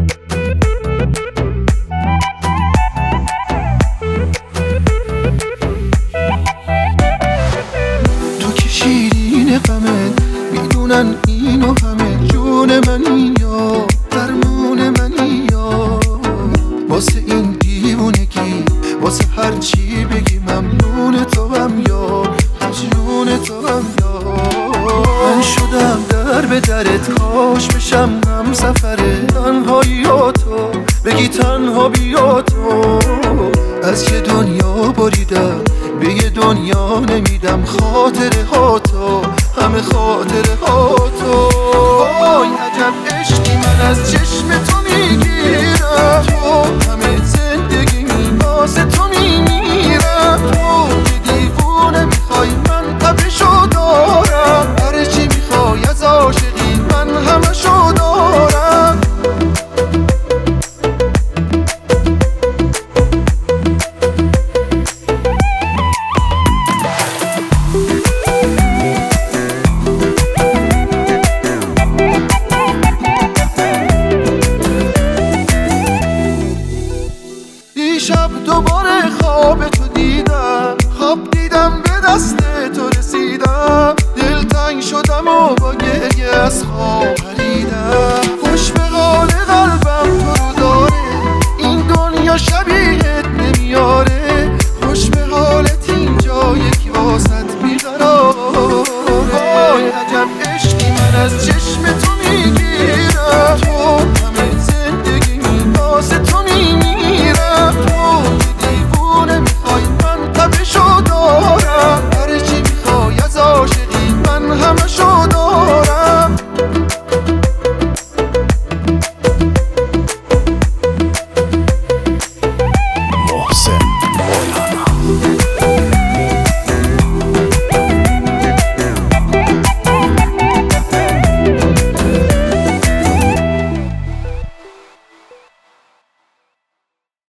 تو که شیرین غمه میدونن اینو همه، جون منی یا درمون منی یا واسه این دیوونگی، واسه هر چی بگی ممنون تو هم یا مجنون تو هم یا. من شدم در به درت، کاش بشم هم سفره تنهایی تو بگی تنها بیا تو. از یه دنیا بریدم به یه دنیا نمیدم، خاطره ها تو همه خاطره ها تو. وای عجب عشقی من از چشم تو